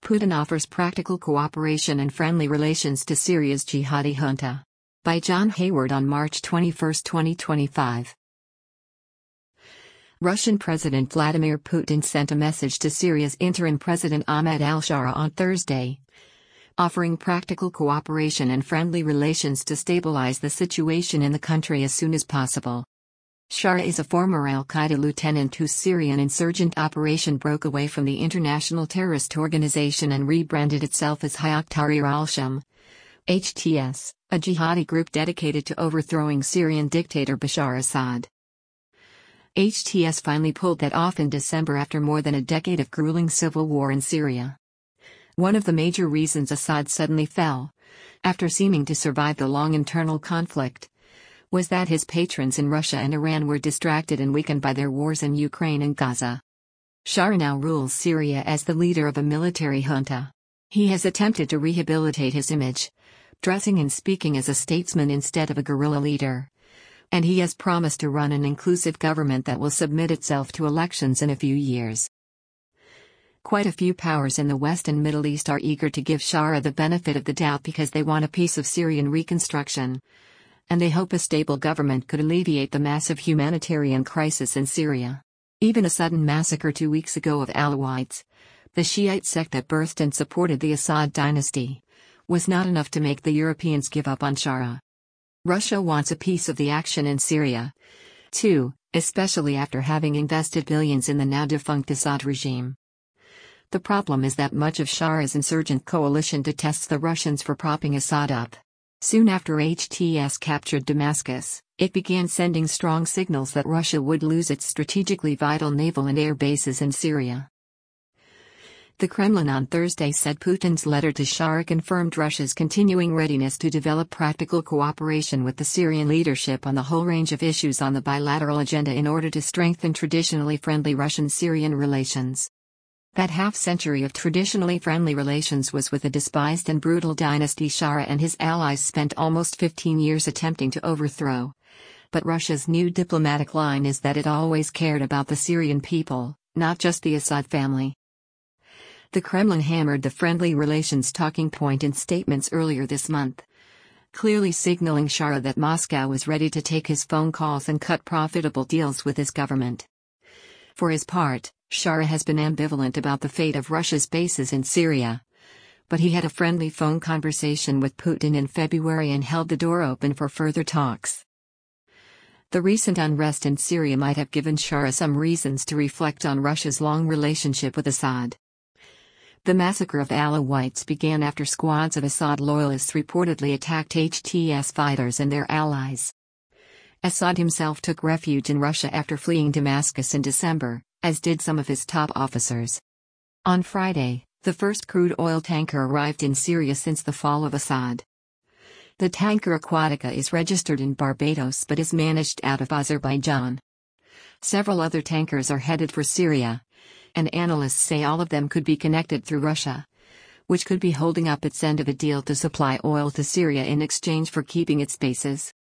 Putin offers practical cooperation and friendly relations to Syria's jihadi junta. By John Hayward on March 21, 2025. Russian President Vladimir Putin sent a message to Syria's interim president Ahmed al-Shara on Thursday, offering practical cooperation and friendly relations to stabilize the situation in the country as soon as possible. Shara is a former al-Qaeda lieutenant whose Syrian insurgent operation broke away from the international terrorist organization and rebranded itself as Hayat Tahrir al-Sham, HTS, a jihadi group dedicated to overthrowing Syrian dictator Bashar Assad. HTS finally pulled that off in December after more than a decade of grueling civil war in Syria. One of the major reasons Assad suddenly fell, after seeming to survive the long internal conflict, was that his patrons in Russia and Iran were distracted and weakened by their wars in Ukraine and Gaza. Shara now rules Syria as the leader of a military junta. He has attempted to rehabilitate his image, dressing and speaking as a statesman instead of a guerrilla leader. And he has promised to run an inclusive government that will submit itself to elections in a few years. Quite a few powers in the West and Middle East are eager to give Shara the benefit of the doubt because they want a piece of Syrian reconstruction, and they hope a stable government could alleviate the massive humanitarian crisis in Syria. Even a sudden massacre 2 weeks ago of Alawites, the Shiite sect that birthed and supported the Assad dynasty, was not enough to make the Europeans give up on Shara. Russia wants a piece of the action in Syria, too, especially after having invested billions in the now-defunct Assad regime. The problem is that much of Shara's insurgent coalition detests the Russians for propping Assad up. Soon after HTS captured Damascus, it began sending strong signals that Russia would lose its strategically vital naval and air bases in Syria. The Kremlin on Thursday said Putin's letter to Shara confirmed Russia's continuing readiness to develop practical cooperation with the Syrian leadership on the whole range of issues on the bilateral agenda in order to strengthen traditionally friendly Russian-Syrian relations. That half-century of traditionally friendly relations was with a despised and brutal dynasty Shara and his allies spent almost 15 years attempting to overthrow. But Russia's new diplomatic line is that it always cared about the Syrian people, not just the Assad family. The Kremlin hammered the friendly relations talking point in statements earlier this month, clearly signaling Shara that Moscow was ready to take his phone calls and cut profitable deals with his government. For his part, Shara has been ambivalent about the fate of Russia's bases in Syria, but he had a friendly phone conversation with Putin in February and held the door open for further talks. The recent unrest in Syria might have given Shara some reasons to reflect on Russia's long relationship with Assad. The massacre of Alawites began after squads of Assad loyalists reportedly attacked HTS fighters and their allies. Assad himself took refuge in Russia after fleeing Damascus in December, as did some of his top officers. On Friday, the first crude oil tanker arrived in Syria since the fall of Assad. The tanker Aquatica is registered in Barbados but is managed out of Azerbaijan. Several other tankers are headed for Syria, and analysts say all of them could be connected through Russia, which could be holding up its end of a deal to supply oil to Syria in exchange for keeping its bases.